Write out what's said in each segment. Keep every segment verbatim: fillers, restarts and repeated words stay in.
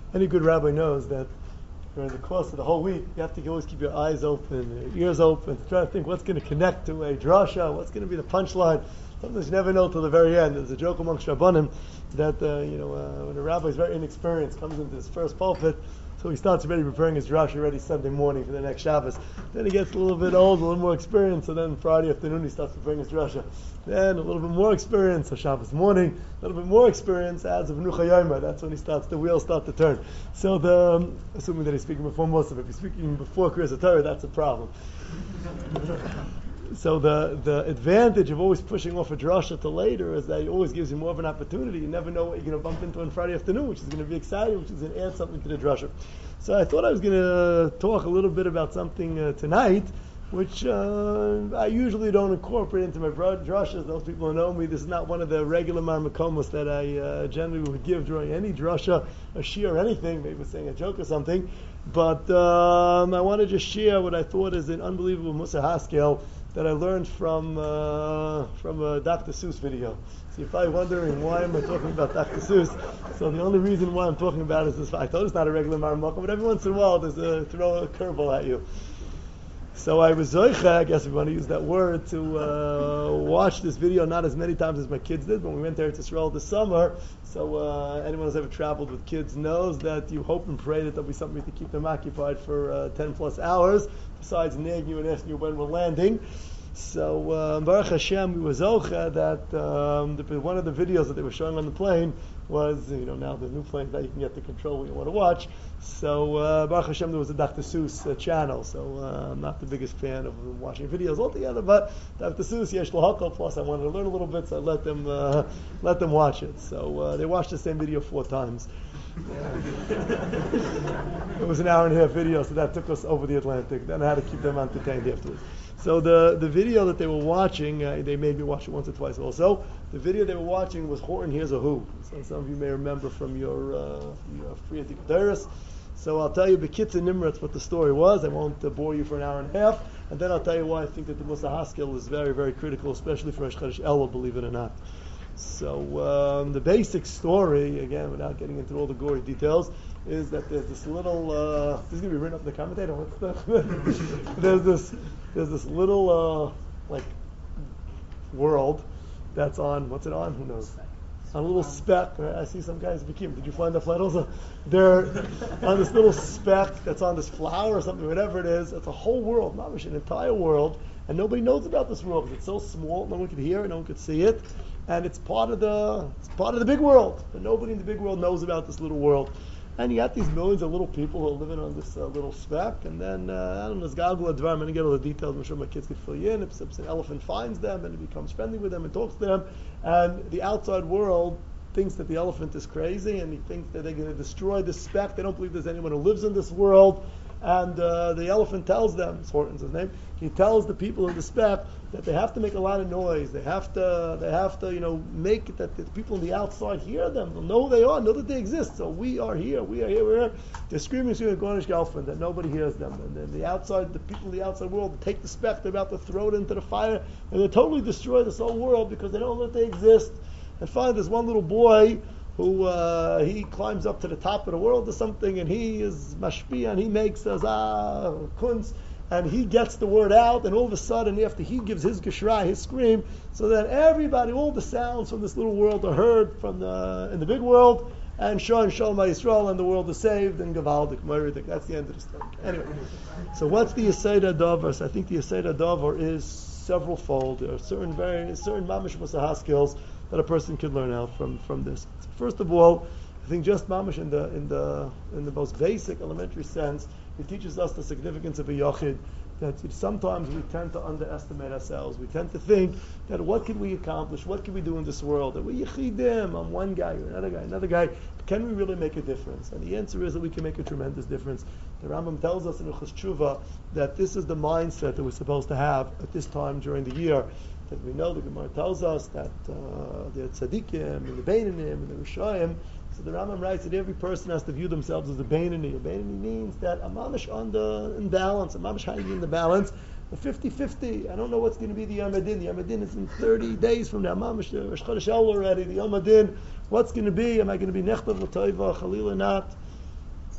Any good rabbi knows that during the course of the whole week, you have to always keep your eyes open, your ears open, to try to think what's going to connect to a drasha, what's going to be the punchline. Sometimes you never know till the very end. There's a joke amongst Rabbanim that uh, you know uh, when a rabbi is very inexperienced, comes into his first pulpit, so he starts already preparing his drasha ready Sunday morning for the next Shabbos. Then he gets a little bit old, a little more experienced, so then Friday afternoon he starts preparing his drasha. Then a little bit more experience, so Shabbos morning, a little bit more experience adds a Menucha Yoma. That's when he starts, the wheels start to turn. So the, um, assuming that he's speaking before most of it, if he's speaking before Kriyas Torah, that's a problem. So the, the advantage of always pushing off a drasha to later is that it always gives you more of an opportunity. You never know what you're going to bump into on Friday afternoon, which is going to be exciting, which is going to add something to the drasha. So I thought I was going to talk a little bit about something uh, tonight, which uh, I usually don't incorporate into my drashas. Those people who know me, this is not one of the regular marmakomos that I uh, generally would give during any drasha, a shir or anything, maybe saying a joke or something. But um, I want to just share what I thought is an unbelievable Mussar Haskel that I learned from uh, from a Doctor Seuss video. So you're probably wondering, why am I talking about Doctor Seuss? So the only reason why I'm talking about it is this. I thought it's not a regular marmakom, but every once in a while there's a throw a curveball at you. So I was zoicha, I guess if you want to use that word, to uh, watch this video not as many times as my kids did when we went there to Israel this summer. So uh, anyone who's ever traveled with kids knows that you hope and pray that there'll be something to keep them occupied for uh, ten plus hours, besides nagging you and asking you when we're landing. So uh, Baruch Hashem, we were zocha that um, the, one of the videos that they were showing on the plane was, you know, now the new planes that you can get to control what you want to watch. So uh, Baruch Hashem, there was a Doctor Seuss uh, channel. So uh, I'm not the biggest fan of watching videos altogether, but Doctor Seuss, Yesh L'Hakol, plus I wanted to learn a little bit, so I let them uh, let them watch it. So uh, they watched the same video four times. It was an hour and a half video, so that took us over the Atlantic. Then I had to keep them entertained afterwards. So the, the video that they were watching, uh, they made me watch it once or twice also. The video they were watching was Horton Hears a Who. So some of you may remember from your uh, your Friya Dikadaris. So I'll tell you Bekitz and Nimratz what the story was. I won't uh, bore you for an hour and a half. And then I'll tell you why I think that the Mussar Haskel is very, very critical, especially for Rosh Chodesh Elul, believe it or not. So um, the basic story, again, without getting into all the gory details, is that there's this little. Uh, this is going to be written up in the commentator. What's the, there's this. There's this little uh, like world that's on. What's it on? Who knows? On a little speck. Right? I see some guys. Did you find the flat? Also, they're on this little speck that's on this flower or something, whatever it is. It's a whole world, not an entire world, and nobody knows about this world. It's so small, no one could hear it, no one could see it, and it's part of the it's part of the big world. But nobody in the big world knows about this little world. And you got these millions of little people who are living on this uh, little speck, and then, uh, I don't know, this Galgal Advar, I'm going to get all the details, I'm sure my kids could fill you in. If, if an elephant finds them, and he becomes friendly with them and talks to them, and the outside world thinks that the elephant is crazy, and he thinks that they're going to destroy this speck. They don't believe there's anyone who lives in this world, and uh, the elephant tells them, it's Horton's his name, he tells the people in the speck that they have to make a lot of noise. They have to, they have to, you know, make it that the people on the outside hear them. They'll know who they are, know that they exist. So we are here, we are here, we're here. They're screaming, screaming, Gornish Galfin, that nobody hears them. And then the outside, the people in the outside world take the speck, they're about to throw it into the fire, and they totally destroy this whole world because they don't know that they exist. And finally, there's one little boy who uh, he climbs up to the top of the world or something, and he is mashpia, and he makes a ah, kunz, and he gets the word out, and all of a sudden, after he gives his geshra, his scream, so that everybody, all the sounds from this little world are heard from the in the big world, and Shalom Shalom Yisrael, and the world is saved, and Gavaldik, Moiridik. That's the end of the story. Anyway, so what's the Yesod HaDavar? I think the Yesod HaDavar is several fold. There are certain very certain mamish Mussar Haskels that a person could learn out from from this. So first of all, I think just mamish in the in the in the most basic elementary sense, it teaches us the significance of a yachid. That sometimes we tend to underestimate ourselves. We tend to think that what can we accomplish? What can we do in this world? That we're yichidim. I'm one guy, you're another guy, another guy. Can we really make a difference? And the answer is that we can make a tremendous difference. The Rambam tells us in Uchas Tshuva that this is the mindset that we're supposed to have at this time during the year. That we know the Gemara tells us that uh, the tzaddikim and the beinanim and the rishayim. So the Rambam writes that every person has to view themselves as a beinani. A beinani means that a mamish on the in balance, a mamish hanging in the balance, a fifty-fifty. I don't know what's going to be the Yom Hadin. The Yom Hadin is in thirty days from now. Mamish the Rosh Chodesh Elul already. The Yom Hadin, what's going to be? Am I going to be nechtav l'toiva, chalil or not?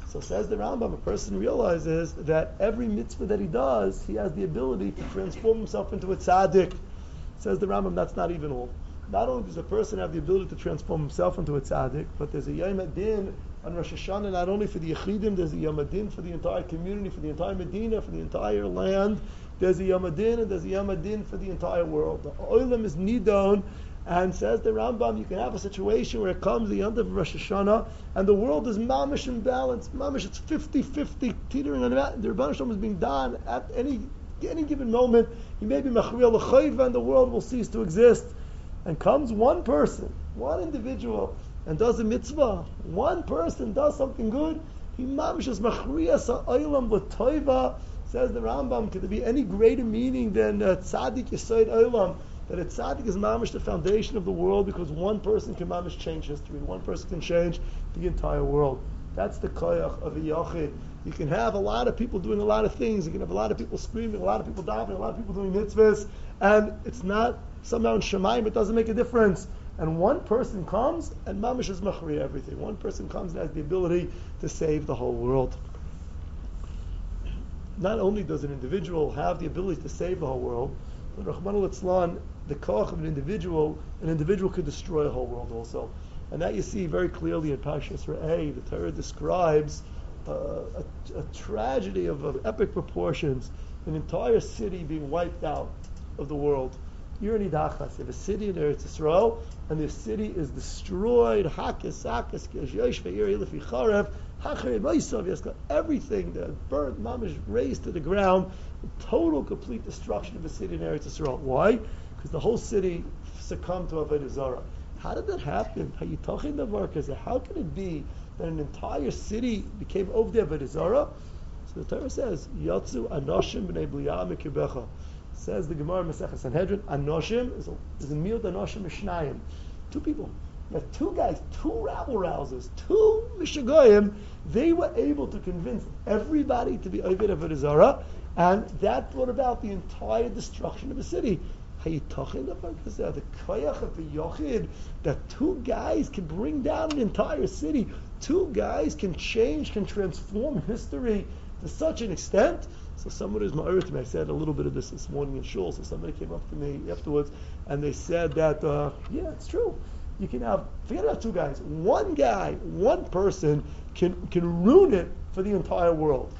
So says the Rambam, a person realizes that every mitzvah that he does, he has the ability to transform himself into a tzaddik. Says the Rambam, that's not even all. Not only does a person have the ability to transform himself into a tzaddik, but there's a Yom Adin on Rosh Hashanah, not only for the Yechidim, there's a Yom Adin for the entire community, for the entire Medina, for the entire land. There's a Yom Adin, and there's a Yom Adin for the entire world. The Olam is Nidon, and says the Rambam, you can have a situation where it comes the Yom of Rosh Hashanah, and the world is mamish in balance. Mamish, it's fifty-fifty, teetering on that. The Rebbeinu Shalom is being done at any any given moment. He may be machriel l'chayva, and the world will cease to exist. And comes one person, one individual, and does a mitzvah. One person does something good. He mamish is machriyas ha'olam l'toiva. Says the Rambam, could there be any greater meaning than uh, tzaddik yesod olam? That a tzaddik is mamish the foundation of the world, because one person can mamish change history. One person can change the entire world. That's the koyach of a yachid. You can have a lot of people doing a lot of things. You can have a lot of people screaming, a lot of people davening, a lot of people doing mitzvahs, and it's not somehow in Shemaim, it doesn't make a difference. And one person comes and mamish is machri everything. One person comes and has the ability to save the whole world. Not only does an individual have the ability to save the whole world, but Rahman al-Itzlan, the koach of an individual, an individual could destroy a whole world also. And that you see very clearly in Parshas Re'eh. The Torah describes uh, a, a tragedy of, of epic proportions, an entire city being wiped out of the world. You're in Idachas, you have a city in Eretz Yisrael, and the city is destroyed. Hakis, hakis, yosh ve'ir lefi charev, hacharei ma'isov yaska. Everything that burnt, mamish, razed to the ground. Total, complete destruction of a city in Eretz Yisrael. Why? Because the whole city succumbed to Avodah Zarah. How did that happen? How you talking about it? How can it be that an entire city became over the Avodah Zarah? So the Torah says, Yatzu anoshim b'nei B'liam mikirbecha. Says the Gemara Masechah Sanhedrin, Anoshim is a, is a miut Anoshim Mishnayim. Two people. Now, two guys, two rabble rousers, two Mishagoyim, they were able to convince everybody to be Oved Avodah Zarah, and that brought about the entire destruction of the city. How you talking about this? The koyach of the yochid, that two guys can bring down an entire city. Two guys can change, can transform history to such an extent. So somebody was ma'arit to me. I said a little bit of this this morning in shul. So somebody came up to me afterwards, and they said that, uh, yeah, it's true. You can have, forget about two guys. One guy, one person can can ruin it for the entire world.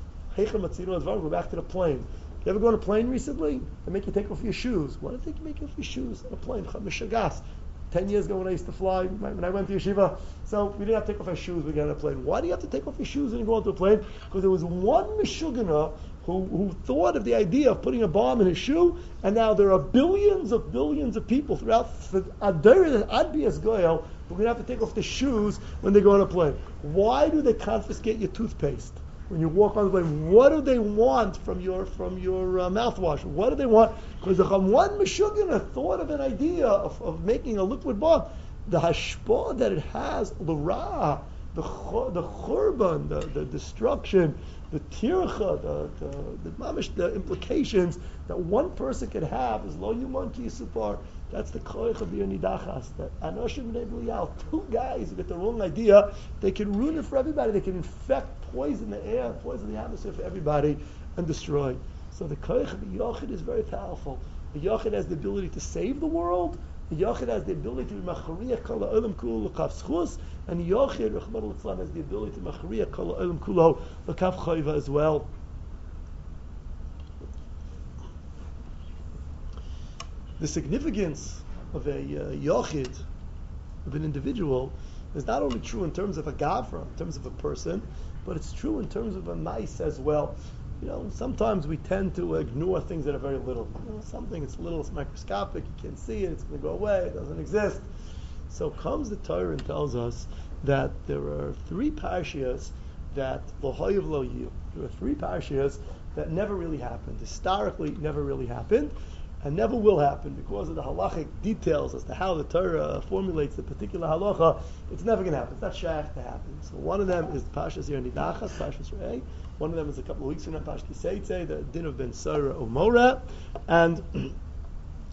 Go back to the plane. You ever go on a plane recently? They make you take off your shoes. Why do they make you off your shoes on a plane? Mishagas. Ten years ago when I used to fly, when I went to yeshiva, so we didn't have to take off our shoes when we got on a plane. Why do you have to take off your shoes when you go onto a plane? Because there was one Meshugana who, who thought of the idea of putting a bomb in his shoe, and now there are billions of billions of people throughout Adbias Goyal who are going to have to take off their shoes when they go on a plane. Why do they confiscate your toothpaste when you walk on the plane? What do they want from your from your uh, mouthwash? What do they want? Because the one Meshugana thought of an idea of, of making a liquid bomb. The hashpah that it has, the ra, the the churban, the, the destruction, the tircha, the the, the mamish, the implications that one person could have is lo yuman ki yisupar. That's the koich of the nidachas. That anoshim b'nei B'lial, two guys who get the wrong idea, they can ruin it for everybody. They can infect, poison the air, poison the atmosphere for everybody, and destroy. So the koich of the yochid is very powerful. The yochid has the ability to save the world. The yochid has the ability to be machriach kol ha'olam kulo l'kav schus, and the yochid, Rachmana litzlan, has the ability to machriach kol ha'olam kulo l'kav chayva as well. The significance of a uh, yochid, of an individual, is not only true in terms of a gavra, in terms of a person, but it's true in terms of a mice as well. You know, sometimes we tend to ignore things that are very little. You know, something it's little, it's microscopic, you can't see it, it's going to go away, it doesn't exist. So comes the Torah and tells us that there are three parshias that lo hayav lo yiyu. There are three parshias that never really happened, historically never really happened, and never will happen because of the halachic details as to how the Torah formulates the particular halacha. It's never going to happen. It's not shaykh to happen. So one of them is Parshas Nidachas, Parshas Re'eh. One of them is a couple of weeks from now, Parshas Kiseitze, the din of Ben Sarah or Moreh. And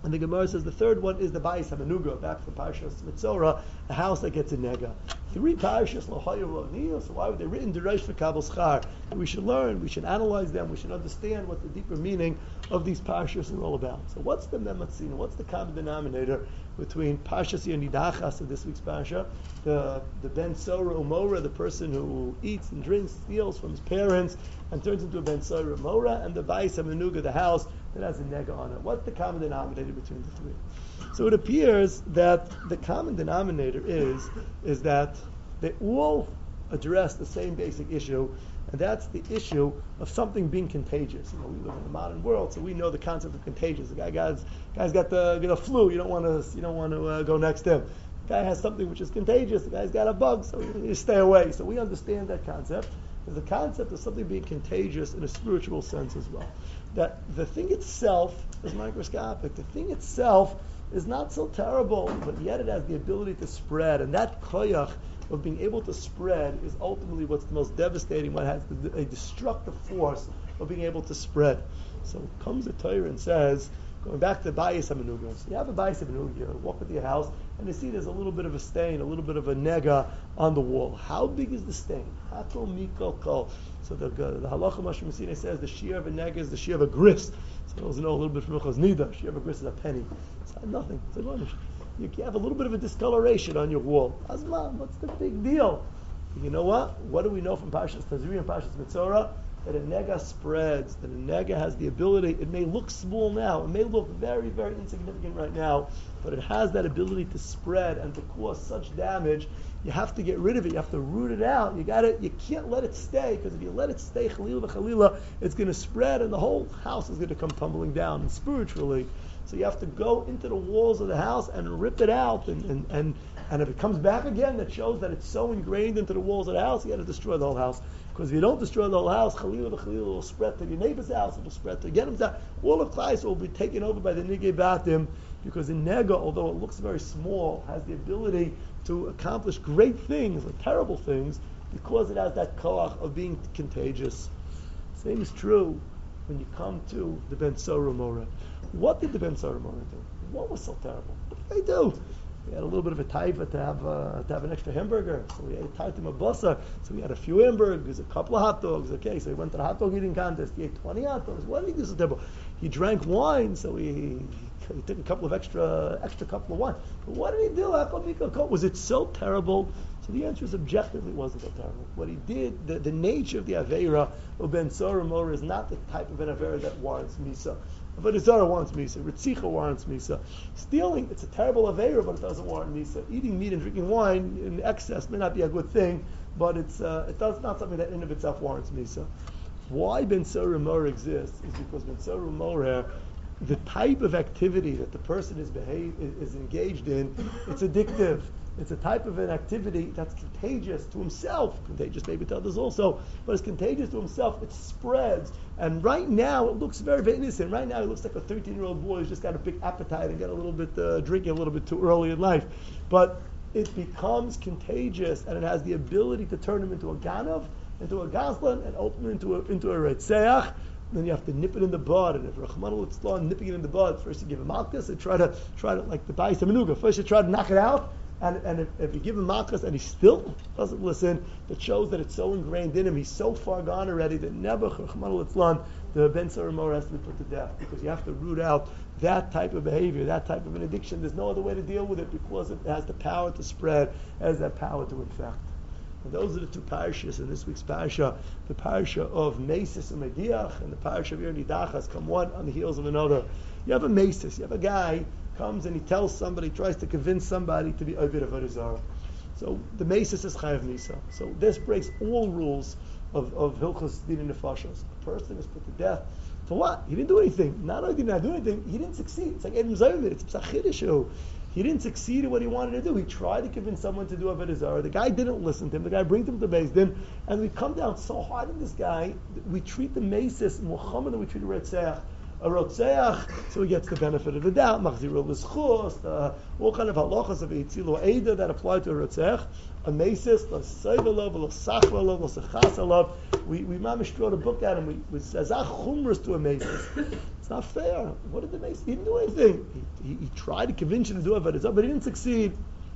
And the Gemara says the third one is the Bayis HaMenuga, back from Parshas Mitzorah, a house that gets a nega. Three Parshas L'Hoyer L'Niyah, so why were they written? Deresh V'Kabel Schar. We should learn, we should analyze them, we should understand what the deeper meaning of these Parshas are all about. So what's the Mematzina? What's the common denominator between Parshas Yonidachas of this week's Parsha, the, the Ben Sora Umora, the person who eats and drinks, steals from his parents, and turns into a Ben Sora Umora, and the Bayis HaMenuga, the house that has a nega on it. What's the common denominator between the three? So it appears that the common denominator is is that they all address the same basic issue, and that's the issue of something being contagious. You know, we live in a modern world, so we know the concept of contagious. The guy guy's, guy's got the got a flu. You don't want to you don't want to uh, go next to him. The guy has something which is contagious. The guy's got a bug, so you, you stay away. So we understand that concept. There's the concept of something being contagious in a spiritual sense as well. That the thing itself is microscopic. The thing itself is not so terrible, but yet it has the ability to spread. And that koyach of being able to spread is ultimately what's the most devastating, what has the, a destructive force of being able to spread. So comes the Torah and says, going back to Bayis HaMenuga, so you have a Bayis HaMenuga, you walk into your house, and you see there's a little bit of a stain, a little bit of a nega on the wall. How big is the stain? Hato mikol kol. So the, the halacha Moshe Messina says the shear of a nega is the shear of a gris. So those who know a little bit from Ilchos Nida, shear of a gris is a penny. It's not nothing. It's a garnish. You have a little bit of a discoloration on your wall. Azman, what's the big deal? You know what? What do we know from Parshas Tazri and Parshas Mitzorah? That a nega spreads, that a nega has the ability, it may look small now, it may look very, very insignificant right now, but it has that ability to spread and to cause such damage. You have to get rid of it, you have to root it out, you got you can't let it stay, because if you let it stay, Chalila v'Chalila, it's going to spread and the whole house is going to come tumbling down, and spiritually. So you have to go into the walls of the house and rip it out, and, and, and, and if it comes back again, that shows that it's so ingrained into the walls of the house, you got to destroy the whole house. Because if you don't destroy the whole house, Chalila v'Chalila will spread to your neighbor's house, it will spread to Genom's house. All of Klai will be taken over by the Nigei Batim, because the nega, although it looks very small, has the ability to accomplish great things, or terrible things, because it has that koach of being contagious. Same is true when you come to the Ben Sora Umora. What did the Ben Sora Umora do? What was so terrible? What did they do? We had a little bit of a taiva to have uh, to have an extra hamburger, so we ate taiva mabasa. So we had a few hamburgers, a couple of hot dogs. Okay, so he went to the hot dog eating contest. He ate twenty hot dogs. What did he do so terrible? He drank wine, so he, he took a couple of extra extra couple of wine. But what did he do? Was it so terrible? So the answer is objectively it wasn't so terrible. What he did, the, the nature of the Aveira of Ben Sora Umora is not the type of an Aveira that warrants Misa. Avodah Zarah warrants Misa. Ritzicha warrants Misa. Stealing, it's a terrible Aveira, but it doesn't warrant Misa. Eating meat and drinking wine in excess may not be a good thing, but it's uh, it does not something that in of itself warrants Misa. Why Ben Sora Umora exists is because Ben Sora Umora, the type of activity that the person is behave, is engaged in, it's addictive. It's a type of an activity that's contagious to himself, contagious maybe to others also, but it's contagious to himself. It spreads, and right now it looks very, very innocent. Right now it looks like a thirteen-year-old boy who's just got a big appetite and got a little bit uh, drinking a little bit too early in life, but it becomes contagious, and it has the ability to turn him into a ganav, into a gazlan, and ultimately into a into a retzeach. Then you have to nip it in the bud, and if Rachmana litzlan nipping it in the bud, first you give him malchus, and try to try to like the Bayis HaMenuga. First you try to knock it out. And, and if, if you give him malchus and he still doesn't listen, that shows that it's so ingrained in him, he's so far gone already that never, the Ben Sora Umora has to be put to death, because you have to root out that type of behavior, that type of an addiction. There's no other way to deal with it, because it has the power to spread, it has that power to infect. And those are the two parashas in this week's parasha, the parasha of Mesis and Mediach, and the parasha of Yonidachas come one on the heels of another. You have a Mesis, you have a guy comes and he tells somebody, tries to convince somebody to be Oved Avodah Zarah. So the Mesis is Chayav Misa. So this breaks all rules of, of Hilchos Din Nefashos. A person is put to death. For what? He didn't do anything. Not only did he not do anything, he didn't succeed. It's like Edom Zayvid, it's a Psachid issue. He didn't succeed at what he wanted to do. He tried to convince someone to do Avodah Zarah. The guy didn't listen to him. The guy brings him to Beis Din, and we come down so hard on this guy, we treat the Mesis Muhammad than we treat the Retzeach. a rotzeach, so he gets the benefit of the doubt. Machzirul l'schus, uh, all kind of halachas of Eitzilu Eida that apply to a rotzeach. A mesis, a seivalov, a sachralov, a sechasalav. We we mamish wrote a book at him. We we says ah chumras to a mesis. It's not fair. What did the mesis? He didn't do anything. He, he, he tried to convince you to do it, but it's up, but he didn't succeed.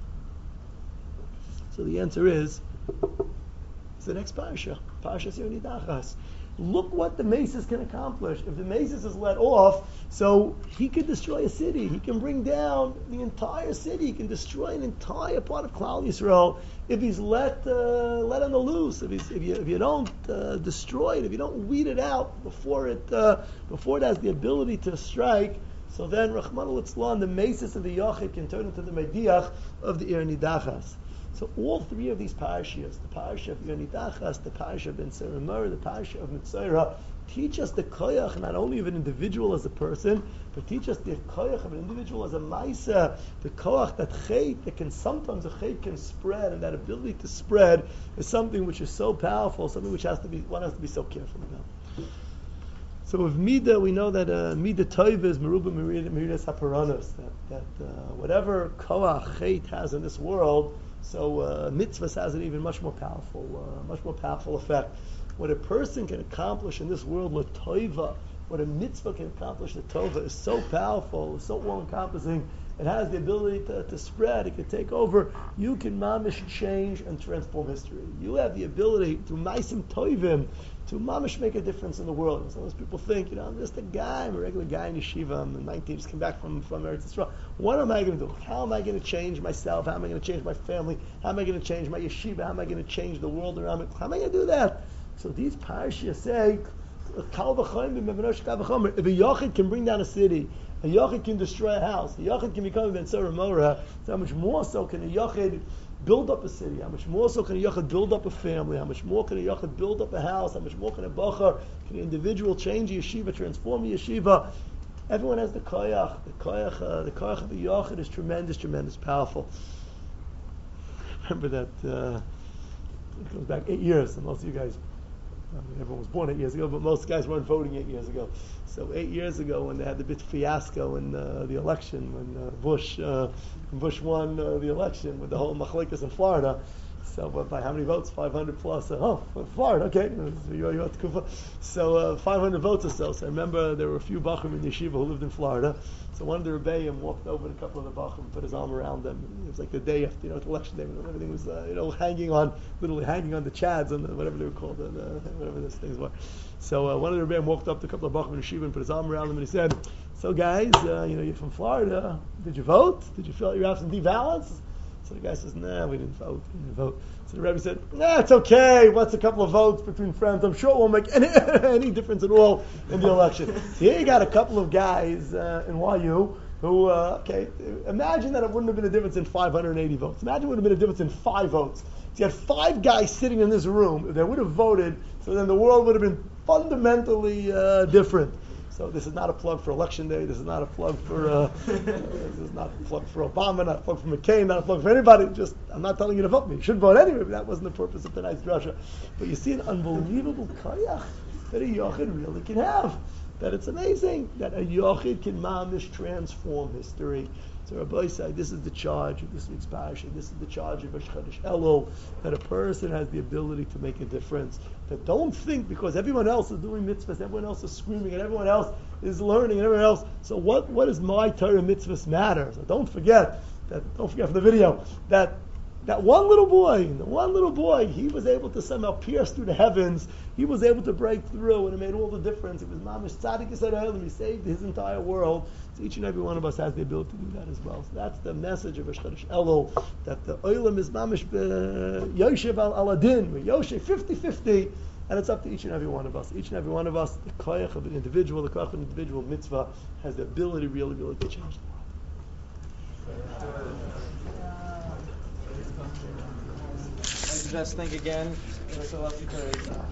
So the answer is, it's the next parasha, Parashas Yonidachas. Look what the Mesis can accomplish. If the Mesis is let off, so he can destroy a city. He can bring down the entire city. He can destroy an entire part of Klal Yisrael if he's let uh, let on the loose. If, he's, if you if you don't uh, destroy it, if you don't weed it out before it uh, before it has the ability to strike, so then Rachmana litzlan, the Mesis of the Yachid can turn into the Mediach of the Ir Nidachas. So all three of these parashas, the parasha of Yonidachas, the parasha of Ben Seramur, the parasha of Mitzayra, teach us the koyach not only of an individual as a person, but teach us the koyach of an individual as a maisa, the koyach that chait, that can sometimes a chait can spread, and that ability to spread is something which is so powerful, something which has to be one has to be so careful about. So with Mida, we know that uh, Mida Toiv is Meruba Meridas Haparanos, that, that uh, whatever koach chait has in this world, so uh, mitzvahs has an even much more powerful, uh, much more powerful effect. What a person can accomplish in this world, l'toiva, what a mitzvah can accomplish, l'tova, is so powerful, is so all-encompassing. It has the ability to, to spread. It can take over. You can mamish change and transform history. You have the ability to maisim toivim, to mamish make a difference in the world. And sometimes people think, you know, I'm just a guy, I'm a regular guy in yeshiva, I'm nineteen, just came back from, from Eretz Yisrael. What am I going to do? How am I going to change myself? How am I going to change my family? How am I going to change my yeshiva? How am I going to change the world around me? How am I going to do that? So these parashas say, Kal v'choim b'mevanosh kal v'chomer. If a yachid can bring down a city, a yachid can destroy a house, a yachid can become a ben Sarah Mora, so how much more so can a yachid build up a city? How much more so can a yachid build up a family? How much more can a yachid build up a house? How much more can a bachar, can an individual change a yeshiva, transform a yeshiva? Everyone has the koyach. The koyach, uh, the koyach of the yachid is tremendous, tremendous, powerful. Remember that uh, it goes back eight years, and most of you guys, I mean, everyone was born eight years ago, but most guys weren't voting eight years ago. So eight years ago, when they had the big fiasco in uh, the election, when uh, Bush uh, Bush won uh, the election with the whole machlekas in Florida. So uh, by how many votes? five hundred plus. Uh, oh, Florida, okay. So uh, five hundred votes or so. So I remember there were a few bachrim in yeshiva who lived in Florida. So one of the rebbeim walked over to a couple of the bachrim, put his arm around them. It was like the day after, you know, the election day, when everything was, uh, you know, hanging on, literally hanging on the chads, on the, whatever they were called, uh, whatever those things were. So uh, one of the rebbeim walked up to a couple of bachrim in yeshiva and put his arm around them, and he said, "So guys, uh, you know, you're from Florida. Did you vote? Did you fill out your absentee ballots?" So the guy says, "Nah, we didn't vote. We didn't vote." So the Rebbe said, "Nah, it's okay. What's a couple of votes between friends? I'm sure it won't make any, any difference at all in the election." So here you got a couple of guys uh, in Y U who, uh, okay, imagine that it wouldn't have been a difference in five hundred eighty votes. Imagine it would have been a difference in five votes. So you had five guys sitting in this room. If they would have voted, so then the world would have been fundamentally uh, different. So this is not a plug for election day. This is not a plug for uh, this is not a plug for Obama, not a plug for McCain, not a plug for anybody. Just I'm not telling you to vote me. You should vote anyway, but that wasn't the purpose of tonight's drasha. But you see an unbelievable koyach that a yochid really can have. That it's amazing that a yochid can mamish transform history. So Rabbi said, this is the charge of this week's parasha. This is the charge of Rosh Chodesh Elul, that a person has the ability to make a difference. That don't think because everyone else is doing mitzvahs, everyone else is screaming, and everyone else is learning, and everyone else. So what, what does my Torah mitzvahs matter? So don't forget that. Don't forget from the video that that one little boy, the one little boy, he was able to somehow pierce through the heavens. He was able to break through, and it made all the difference. It was mamish tzaddik yisrael, he saved his entire world. So each and every one of us has the ability to do that as well. So that's the message of Rosh Chodesh Elul, that the oilam is mamish yoshev al aladin, yoshev fifty-fifty, and it's up to each and every one of us. Each and every one of us, the koyach of an individual, the koyach of an individual mitzvah, has the ability really, really to change the world. Just think again.